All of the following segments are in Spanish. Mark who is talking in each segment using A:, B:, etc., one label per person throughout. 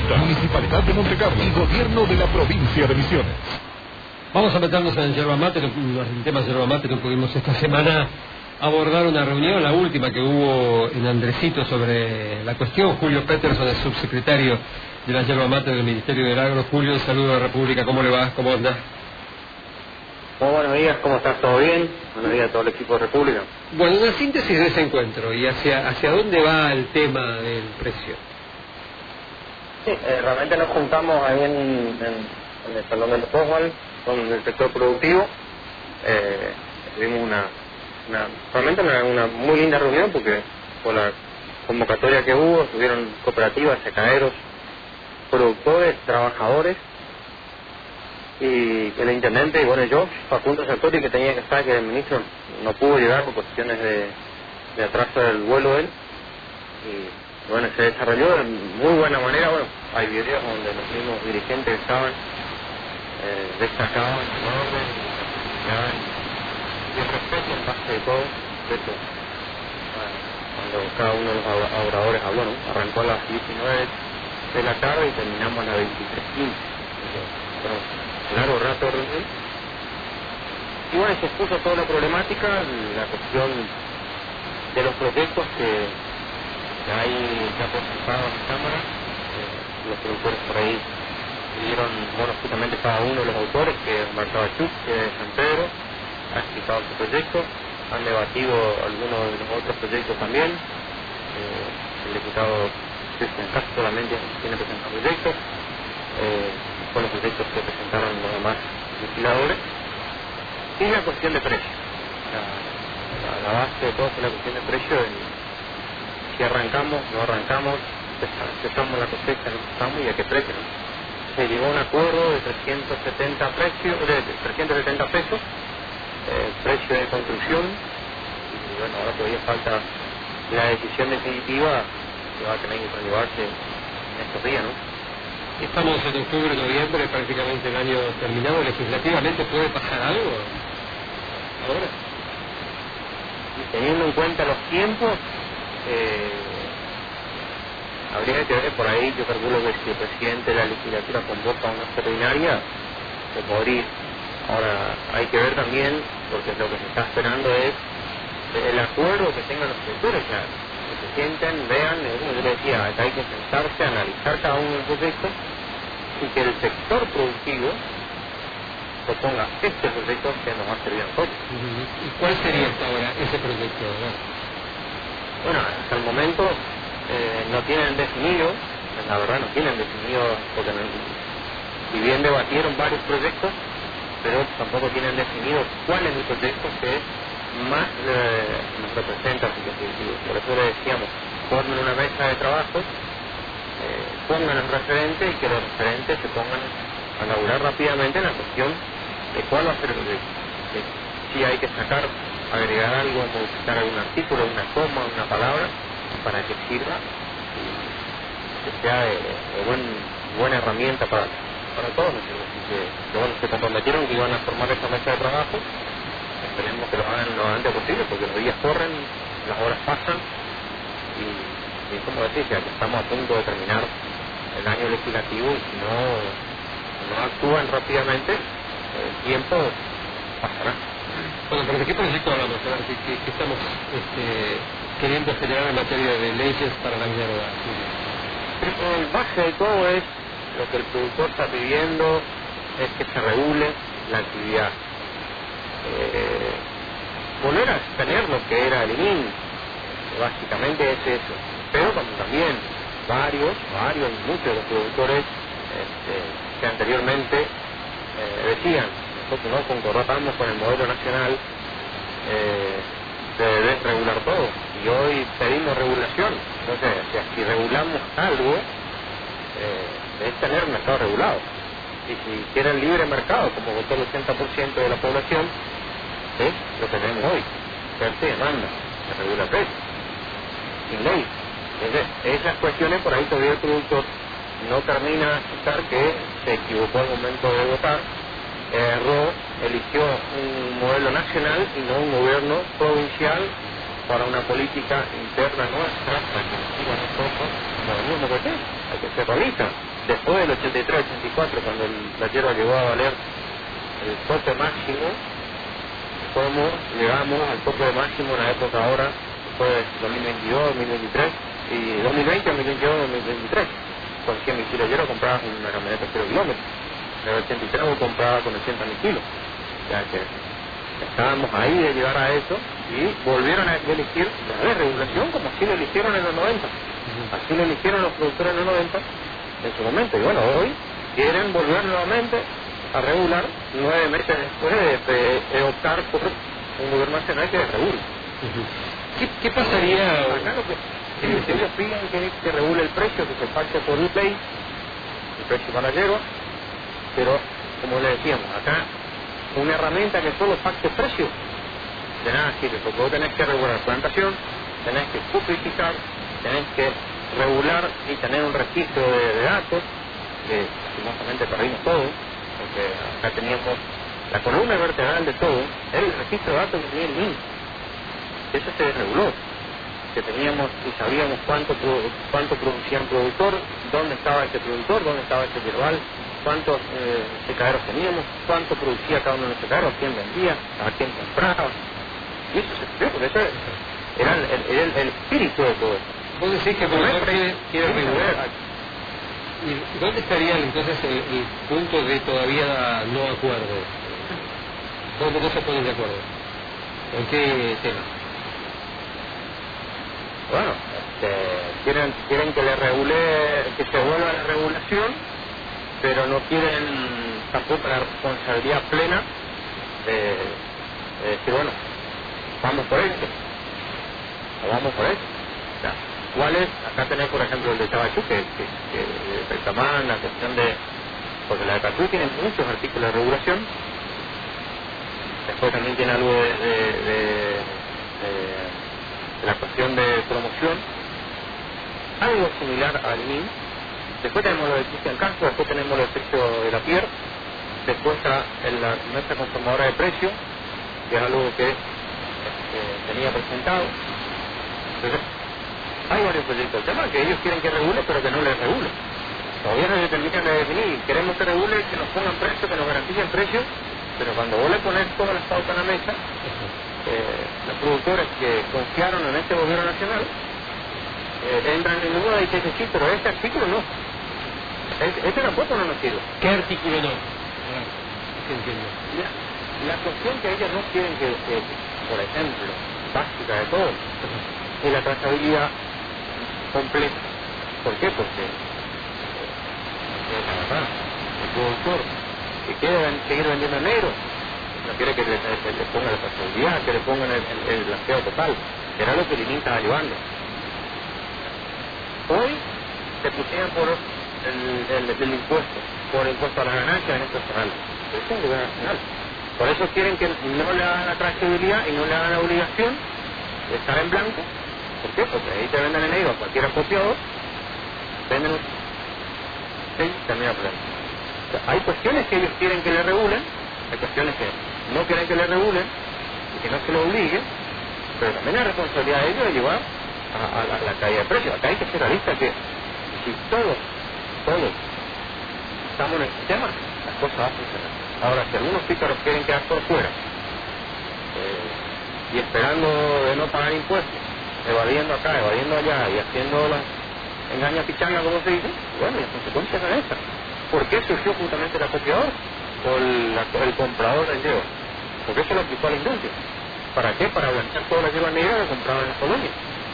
A: Vista, Municipalidad de Montecarlo y Gobierno de la Provincia de Misiones.
B: Vamos a meternos en yerba mate. El tema yerba mate no pudimos esta semana abordar una reunión, la última que hubo en Andresito sobre la cuestión. Julio Peterson, el subsecretario de la yerba mate del Ministerio del Agro. Julio, un saludo a la República. ¿Cómo le va? ¿Cómo anda?
C: Muy buenos días, ¿cómo estás? ¿Todo bien? Buenos días a todo el equipo de República.
B: Bueno, una síntesis de ese encuentro y hacia dónde va el tema del precio.
C: Sí, realmente nos juntamos ahí en el Salón del Foswal con el sector productivo. Tuvimos realmente una muy linda reunión porque por la convocatoria que hubo, estuvieron cooperativas, secaderos, productores, trabajadores, y el intendente, y bueno, yo, Facundo Sartori, que tenía que estar, que el ministro no pudo llegar por cuestiones de atraso del vuelo de él, y bueno, se desarrolló de muy buena manera. Bueno, hay videos donde los mismos dirigentes estaban destacaban en orden y el respeto en base de todo, respeto cuando cada uno de los oradores habló, ¿no? Arrancó a las 19 de la tarde y terminamos a las 23:15. Largo rato de reunión. Y bueno, se expuso toda la problemática, la cuestión de los proyectos que hay ya participados en la Cámara. Los productores por ahí dieron, bueno, justamente cada uno de los autores, que es Marta Bachuk, que es de San Pedro, ha explicado su proyecto, han debatido algunos de los otros proyectos también. El diputado Cristian Castro solamente tiene presentado proyectos. Con los proyectos que presentaron los demás legisladores, y la cuestión de precio. La base de todo es la cuestión de precio. Si arrancamos, no arrancamos, empezamos la cosecha, no empezamos, y a qué precio. Se llegó a un acuerdo de 370 pesos, precio de construcción, y bueno, ahora todavía falta la decisión definitiva que va a tener que llevarse en estos días, ¿no?
B: Estamos en octubre, noviembre, prácticamente el año terminado. ¿Legislativamente puede pasar algo ahora?
C: Y teniendo en cuenta los tiempos, habría que ver por ahí. Yo calculo que si el presidente de la legislatura convoca una extraordinaria, se podría. Ahora, hay que ver también, porque lo que se está esperando es el acuerdo que tengan los sectores, que se sienten, vean, como yo le decía, hay que sentarse, analizar cada uno de los proyectos, y que el sector productivo proponga este proyecto que nos va a servir a nosotros.
B: ¿Y cuál sería hasta ahora ese proyecto?
C: Bueno, hasta el momento no tienen definido, la verdad no tienen definido, porque si bien debatieron varios proyectos, pero tampoco tienen definido cuál es el proyecto que más nos representa. Así que, por eso le decíamos, formen una mesa de trabajo, pongan el referente, y que los referentes se pongan a laburar rápidamente en la cuestión de cuál va a ser el proyecto. Si hay que agregar algo, modificar algún artículo, una coma, una palabra, para que sirva y que sea de buena herramienta para todos. Así que bueno, se comprometieron que iban a formar esta mesa de trabajo. Esperemos que lo hagan lo antes posible, porque los días corren, las horas pasan, y como decís, ya que estamos a punto de terminar el año legislativo, y si no actúan rápidamente, el tiempo pasará.
B: Bueno, pero ¿de qué proyecto hablamos? ¿Qué estamos queriendo generar en materia de leyes para la yerba?
C: El base de todo es lo que el productor está pidiendo, es que se regule la actividad. Volver a tener lo que era el ININ, básicamente es eso. Pero como también muchos de los productores que anteriormente decían, nosotros no concordamos con el modelo nacional de desregular todo, y hoy pedimos regulación. Entonces, si regulamos algo, es tener mercado regulado. Y si quieren libre mercado, como votó el 80% de la población, es lo que tenemos hoy: oferta y demanda, se regula el precio, sin ley. Entonces, esas cuestiones por ahí todavía el productor no termina de aceptar que se equivocó al momento de votar, erró, eligió un modelo nacional y no un gobierno provincial para una política interna nuestra, para que nos siga nosotros, como el mismo que hay que ser realista. después del 83-84, cuando la hierba llegó a valer el tope máximo, como llegamos al tope máximo en la época ahora, después de 2022, 2023, y 2020, 2022, 2023, con 100.000 kilos de hierba comprabas una camioneta de 0 kilómetros. En el 83 vos comprabas con 80.000 kilos. Ya que estábamos ahí de llegar a eso y volvieron a elegir la desregulación como así lo eligieron en los 90. Así lo eligieron los productores en los 90 en su momento. Y bueno, hoy quieren volver nuevamente a regular 9 meses después de optar por un gobierno nacional que desregule.
B: ¿Qué pasaría?
C: Acá lo que ellos piden que regule el precio, que se pacte por ley, el precio para la hierba, pero como le decíamos, acá una herramienta que solo pacte precio, de nada sirve, porque vos tenés que regular plantación, tenés que publicitar, tenés que regular y tener un registro de datos, que lastimosamente perdimos todo, porque acá teníamos la columna vertebral de todo, era el registro de datos que tenía el MIN. Eso se desreguló, que teníamos y sabíamos cuánto producía un productor, dónde estaba ese productor, dónde estaba ese yerbal, cuántos secaderos teníamos, cuánto producía cada uno de los secaderos, a quién vendía, a quién compraba. Y eso se explica, porque eso era el espíritu de todo eso.
B: Vos decís que el productor quiere regular. ¿Y dónde estaría entonces el punto de todavía no acuerdo? ¿Dónde no se ponen de acuerdo? ¿En qué tema?
C: Bueno, quieren que le regule, que se vuelva la regulación, pero no quieren tampoco la responsabilidad plena de decir, bueno, vamos por esto, o vamos por esto. O sea, ¿cuáles? Acá tenés, por ejemplo, el de Tabachú, que el Tamán, la cuestión de... Porque la de Tabachú tiene muchos artículos de regulación, después también tiene algo de la cuestión de promoción, algo similar al MIN. Después tenemos lo de Cristian Castro, después tenemos el precio de la Pierre, después está la nuestra conformadora de precio, que es algo que tenía presentado. Entonces, hay varios proyectos. El tema es que ellos quieren que regule, pero que no les regule. Todavía no se terminan de definir. Queremos que regule, que nos pongan precio, que nos garanticen precio, pero cuando vos le pones todas las pautas en la mesa, los productores que confiaron en este gobierno nacional entran en duda y dicen, sí, pero este artículo no. Este tampoco no nos sirve.
B: ¿Qué artículo no? Entiendo.
C: La cuestión que ellos no quieren que, por ejemplo, básica de todo, es la trazabilidad completa. ¿Por qué? Porque la verdad, el productor que quiere seguir vendiendo en negro, no quiere que le pongan la trazabilidad, que le pongan el blanqueo total, que era lo que Lenín estaba llevando. Hoy se pusieron por el impuesto, por el impuesto a las ganancias en estos canales. Pero es un lugar nacional. Por eso quieren que no le hagan la trazabilidad y no le hagan la obligación de estar en blanco. ¿Por qué? Porque ahí te venden en negro a cualquier acopiador, venden un... Sí, termina el problema. O sea, hay cuestiones que ellos quieren que le regulen, hay cuestiones que no quieren que le regulen y que no se lo obliguen, pero también hay responsabilidad de ellos de llevar a la caída de precios. Acá hay que ser realista que si todos estamos en el sistema, las cosas van a funcionar. Ahora, si algunos pícaros quieren quedar por fuera y esperando de no pagar impuestos, evadiendo acá, evadiendo allá y haciendo las engañas pichanga, como se dice, bueno, las consecuencias son estas. ¿Por qué surgió justamente el acopiador o el comprador del hierba? Porque eso lo aplicó a la industria. ¿Para qué? Para blanquear toda la hierba negra que compraban en las colonias.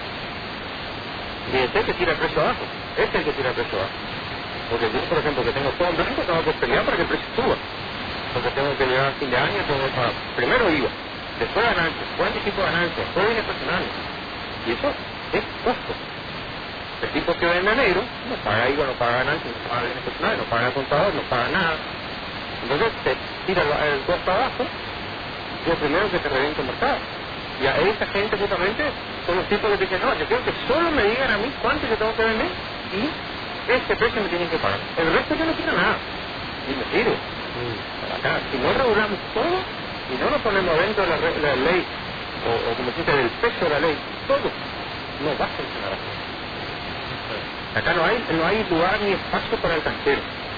C: Y ese es el que tira el precio abajo. Este es el que tira el precio abajo. Porque yo, por ejemplo, que tengo todo en blanco, tengo que pelear para que el precio suba. Porque tengo que llegar a fin de año, tengo que pagar primero IVA, después ganancias, después anticipo ganancias, después bienes personales. Y eso es costo. El tipo que vende negro no paga IVA, no paga ganancias, no paga bienes personales, no paga contador, no paga nada. Entonces te tira el costo abajo y el primero que te revienta el mercado. Y a esa gente justamente son los tipos que te dicen, no, yo quiero que solo me digan a mí cuánto yo tengo que vender y este precio me tienen que pagar. El resto yo no quiero nada. Y me sirve. Acá, si no regulamos todo y no nos ponemos dentro de la ley o como se dice, del peso de la ley, todo no va a funcionar así. Acá no hay lugar ni espacio para el canchero.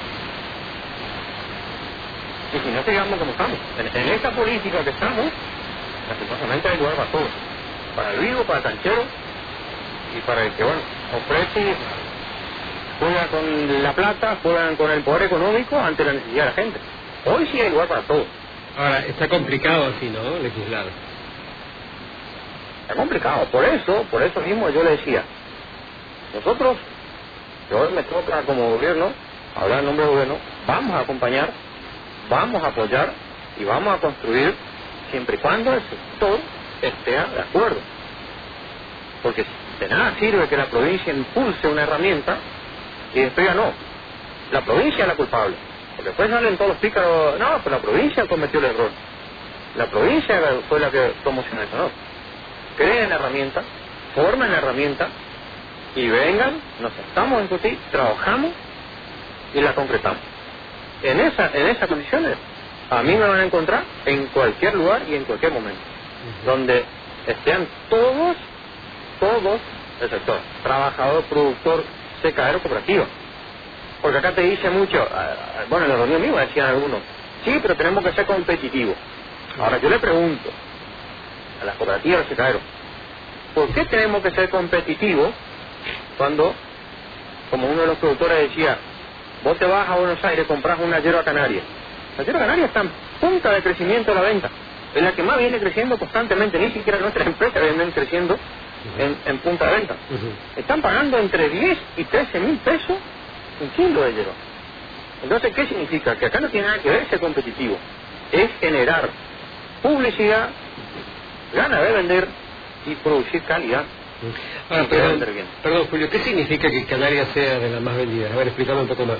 C: Y si no sigamos como estamos, en esta política que estamos, lastimosamente hay lugar para todos. Para el vivo, para el canchero y para el que, bueno, ofrece, juega con la plata, juegan con el poder económico ante la necesidad de la gente. Hoy sí hay lugar para todos.
B: Ahora, está complicado así, ¿no? Legislar.
C: Está complicado, por eso mismo yo le decía, nosotros, que hoy me toca como gobierno, hablar en nombre del gobierno, vamos a acompañar, vamos a apoyar y vamos a construir siempre y cuando el sector esté de acuerdo. Porque de nada sirve que la provincia impulse una herramienta y después ya no. La provincia es la culpable. Porque después salen todos los pícaros, no, pues la provincia cometió el error. La provincia fue la que promocionó eso, no. Creen la herramienta, formen la herramienta y vengan, nos sentamos en discutir, trabajamos y la concretamos. En esas condiciones, a mí me van a encontrar en cualquier lugar y en cualquier momento, donde estén todos el sector, trabajador, productor, secadero, cooperativa. Porque acá te dice mucho, bueno, en la reunión misma decían algunos, sí, pero tenemos que ser competitivos. Ahora yo le pregunto a las cooperativas, a los secaderos, ¿por qué tenemos que ser competitivos cuando, como uno de los productores decía, vos te vas a Buenos Aires y compras una yerba canaria? La yerba canaria está en punta de crecimiento de la venta, es la que más viene creciendo constantemente, ni siquiera nuestras empresas vienen creciendo en punta de venta. Están pagando entre 10 y 13 mil pesos un kilo de yerba. Entonces, ¿qué significa? Que acá no tiene nada que ver ser competitivo, es generar publicidad, ganas de vender y producir calidad.
B: Ahora, perdón, Julio, ¿qué significa que Canarias sea de las más vendidas? A ver, explícame un poco más.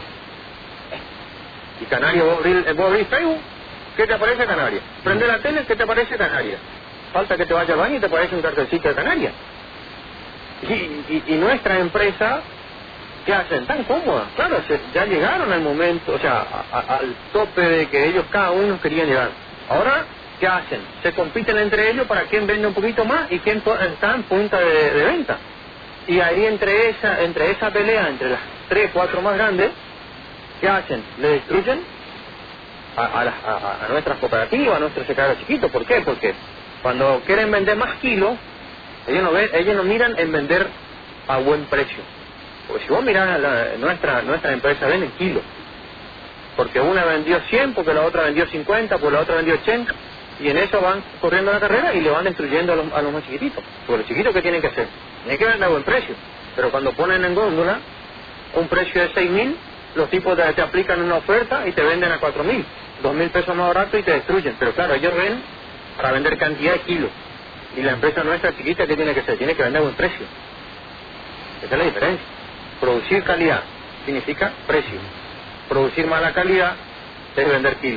C: Y Canarias, vos abrís Facebook, ¿qué te aparece Canarias? Prende la tele, ¿qué te aparece Canarias? Falta que te vayas al baño y te aparece un cartelcito de Canarias. Y nuestra empresa, ¿qué hacen? Tan cómodas. Claro, ya llegaron al momento, o sea, al tope de que ellos cada uno querían llegar. Ahora, ¿qué hacen? Se compiten entre ellos para quién vende un poquito más y quién está en punta de venta. Y ahí entre esa pelea, entre las 3, 4 más grandes, ¿qué hacen? Le destruyen a nuestras cooperativas, a nuestros secaderos chiquitos. ¿Por qué? Porque cuando quieren vender más kilos, ellos no miran en vender a buen precio. Porque si vos mirás nuestra empresa, venden kilos. Porque una vendió 100, porque la otra vendió 50, porque la otra vendió 80, y en eso van corriendo la carrera y le van destruyendo a los más chiquititos. Porque los chiquitos, ¿qué tienen que hacer? Tienen que vender a buen precio. Pero cuando ponen en góndola un precio de 6.000, los tipos te aplican una oferta y te venden a 4.000, 2.000 pesos más barato y te destruyen. Pero claro, ellos ven para vender cantidad de kilos. Y la empresa nuestra chiquita, ¿qué tiene que hacer? Tiene que vender a buen precio. Esa es la diferencia. Producir calidad significa precio. Producir mala calidad es vender kilos.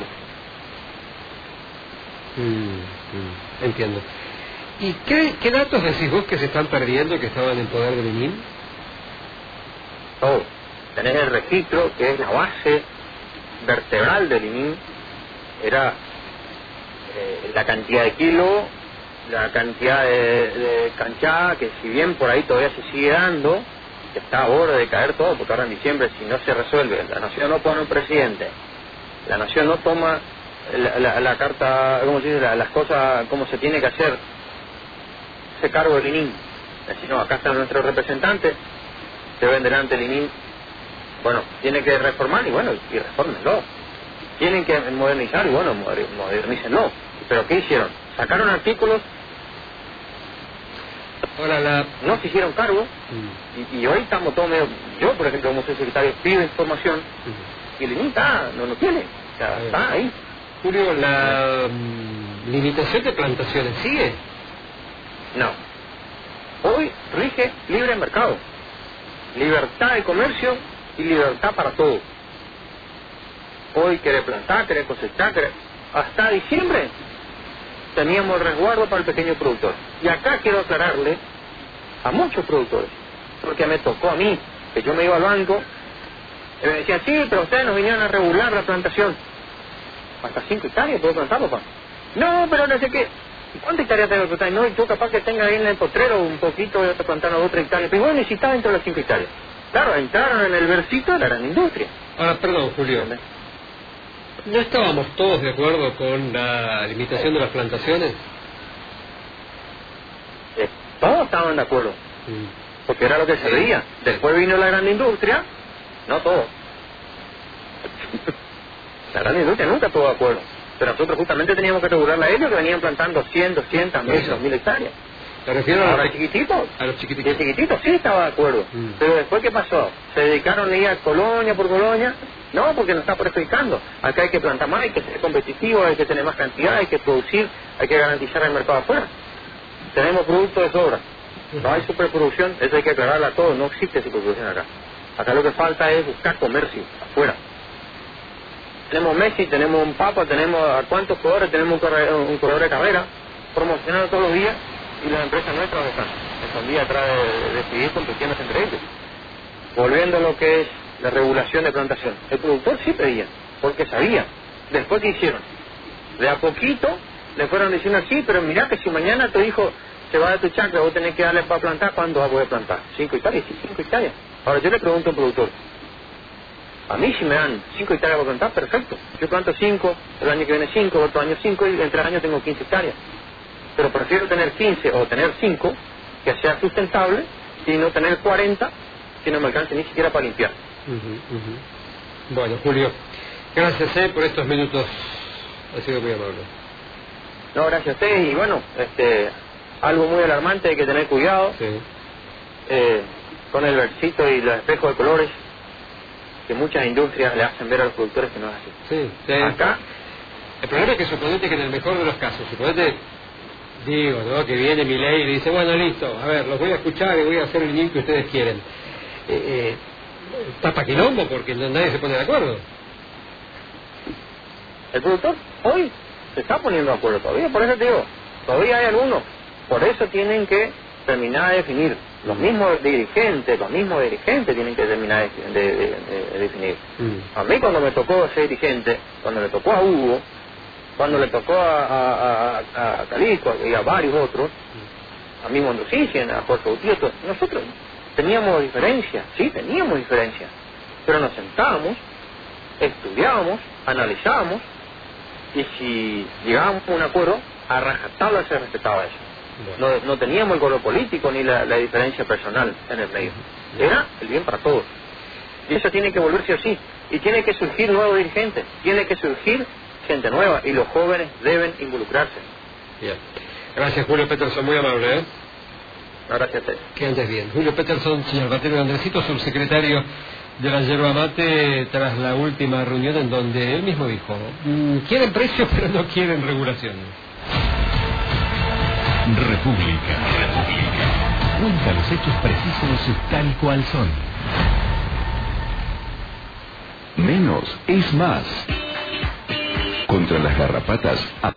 B: Entiendo. ¿Y qué datos decís vos que se están perdiendo, que estaban en poder del INIM?
C: Todo. Tenés el registro, que es la base vertebral del INIM, era la cantidad de kilos, la cantidad de canchada, que si bien por ahí todavía se sigue dando, que está a borde de caer todo, porque ahora en diciembre, si no se resuelve, la nación no pone un presidente, la nación no toma la carta, ¿cómo se dice? Las cosas como se tiene que hacer, se cargo del INIM. Es decir, no, acá están nuestros representantes, se ven delante del INIM, bueno, tiene que reformar y bueno, y refórmenlo. Tienen que modernizar y bueno, modernícenlo. Pero ¿qué hicieron? Sacaron artículos,
B: ahora
C: no se hicieron cargo, y hoy estamos todos medio, yo por ejemplo como soy secretario pido información, y el INIM no tiene, o sea, está ahí.
B: Julio, ¿la limitación de plantaciones sigue?
C: No. Hoy rige libre mercado, libertad de comercio y libertad para todos. Hoy querés plantar, querés cosechar, hasta diciembre teníamos resguardo para el pequeño productor. Y acá quiero aclararle a muchos productores, porque me tocó a mí, que yo me iba al banco, y me decían, sí, pero ustedes nos vinieron a regular la plantación. Hasta 5 hectáreas puedo plantar, papá. No, pero no sé qué. ¿Y cuántas hectáreas tengo que plantar? No, y tú capaz que tengas ahí en el potrero un poquito de plantar 2 o 3 hectáreas. Pero bueno, necesitas dentro de las 5 hectáreas. Claro, entraron en el versito de la gran industria.
B: Ahora, perdón, Julio. ¿No estábamos todos de acuerdo con la limitación de las plantaciones?
C: Todos estaban de acuerdo, porque era lo que se veía. Después vino la gran industria, no todos. La gran industria nunca estuvo de acuerdo, pero nosotros justamente teníamos que regularla a ellos, que venían plantando 100, 200, 1000 hectáreas.
B: ¿Te refieres
C: a los chiquititos?
B: A los chiquititos.
C: El chiquitito sí estaba de acuerdo, pero después ¿qué pasó? Se dedicaron a ir a colonia por colonia. No, porque nos está perjudicando. Acá hay que plantar más, hay que ser competitivo, hay que tener más cantidad, hay que producir, hay que garantizar el mercado afuera. Tenemos productos de sobra. No hay superproducción, eso hay que aclararla a todos, no existe superproducción acá. Acá lo que falta es buscar comercio afuera. Tenemos Messi, tenemos un Papa, tenemos a cuántos jugadores, tenemos un corredor de carrera, promocionando todos los días, y las empresas nuestras están escondidas atrás de seguir compitiendo entre ellos. Volviendo a lo que es la regulación de plantación. El productor sí pedía, porque sabía. Después, ¿qué hicieron? De a poquito le fueron diciendo así, pero mirá que si mañana tu hijo se va de tu chacra, vos tenés que darle para plantar, ¿cuándo vas a poder plantar? 5 hectáreas, sí, 5 hectáreas. Ahora yo le pregunto a un productor, a mí si me dan 5 hectáreas para plantar, perfecto. Yo planto 5, el año que viene 5, otro año 5, y entre años tengo 15 hectáreas. Pero prefiero tener 15 o tener 5, que sea sustentable, y no tener 40, que no me alcance ni siquiera para limpiar.
B: Bueno, Julio, gracias por estos minutos, ha sido muy amable.
C: No, gracias a ustedes, y bueno, algo muy alarmante, hay que tener cuidado,
B: sí.
C: Con el versito y los espejos de colores, que muchas industrias le hacen ver a los productores que no es así.
B: Sí, sí.
C: Acá,
B: el problema es que suponete que en el mejor de los casos, suponete, digo, ¿no?, que viene mi ley y le dice, bueno, listo, a ver, los voy a escuchar y voy a hacer el link que ustedes quieren. Tapa quilombo porque nadie se pone de acuerdo.
C: El productor hoy se está poniendo de acuerdo todavía, por eso te digo, todavía hay algunos, por eso tienen que terminar de definir. Los mismos dirigentes tienen que terminar de definir. A mí cuando me tocó ser dirigente, cuando le tocó a Hugo, cuando le tocó a Calico y a varios otros, a mí Mondosicien, a Jorge Gutiérrez, nosotros teníamos diferencias, sí, teníamos diferencias, pero nos sentábamos, estudiábamos, analizábamos, y si llegábamos a un acuerdo, a rajatabla se respetaba eso. No teníamos el color político ni la diferencia personal en el medio. Era el bien para todos. Y eso tiene que volverse así. Y tiene que surgir nuevos dirigentes, tiene que surgir gente nueva, y los jóvenes deben involucrarse.
B: Bien. Gracias, Julio Peterson, muy amable.
C: Gracias a usted.
B: Que andes bien. Julio Peterson, señor Batero Andresito, subsecretario de la Yerba Mate, tras la última reunión en donde él mismo dijo, quieren precios pero no quieren regulación.
A: República. Cuenta los hechos precisos tal cual son. Menos es más. Contra las garrapatas.